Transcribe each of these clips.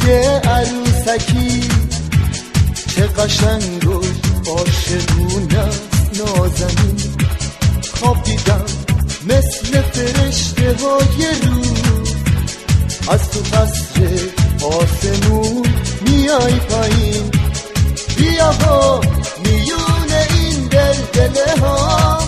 یه عروسکی چه قشنگ و عاشقونه است نازنین. خواب دیدم مثل فرشته های روز از تو قصر آسمون میای پایین. بیا با میون این دل ها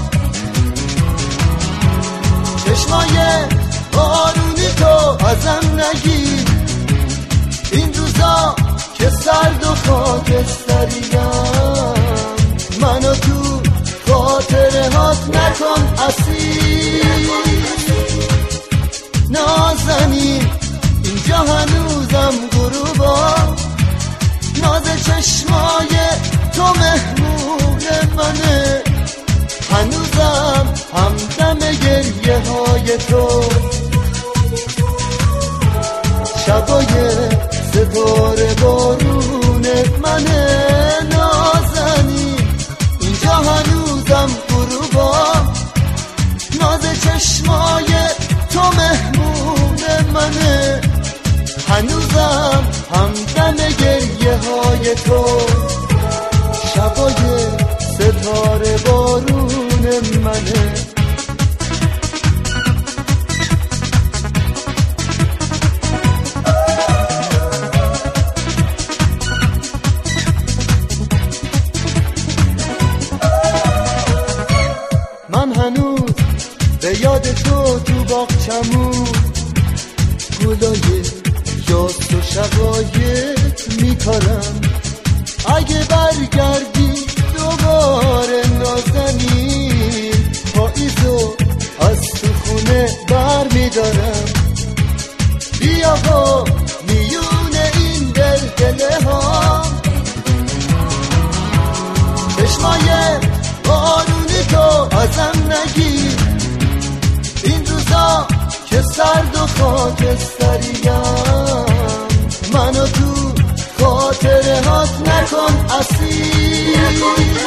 چشمای بارونی تو ازم نگیر. این روزا که سرد و خاکستریم منو تو خاطره هات نکن اسیر. نازنین اینجا هنوزم غروبا، ناز چشمای تو مهمون منه. هنوزم همدم گریه های تو، شبای ستاره بارونت منه. نازنین اینجا هنوزم غروبا، ناز چشمای تو مهمون منه. هنوزم همدم گریه های تو، شبای ستاره بارون منه. من هنوز به یاد تو باغچمون گلای یاد و شقایق میکارم. اگه برگردی دوباره نازنین، پاییزو از تو خونه بر میدارم. بیا با میون این دل ها چشمای بارونی تو ازم نگیر. این روزا که سرد و خاکستریم منو تو خاطره هات نکن اسیر.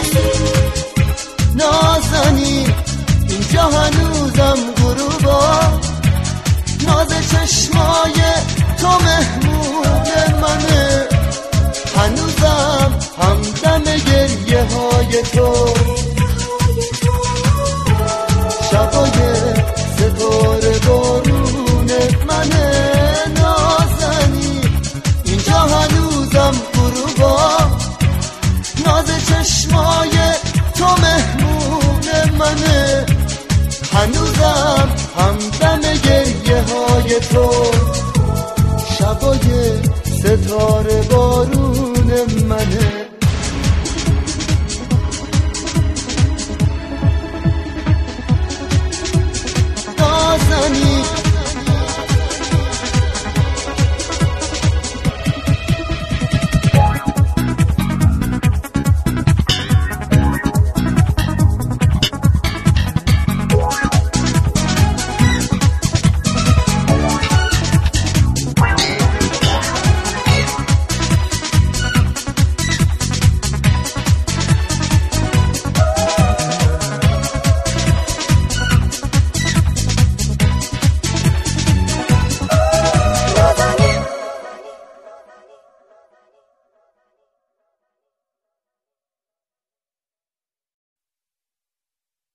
نازنین اینجا هنوزم غروبا، ناز چشمای تو مهمون منه. هنوزم همدم گریه های تو، شبای ستاره بارونت منه. نازنین اینجا هنوزم غروبا، ناز چشمای تو مهمون منه. هنوزم همدم گریه های تو، شبای ستاره بارون منه.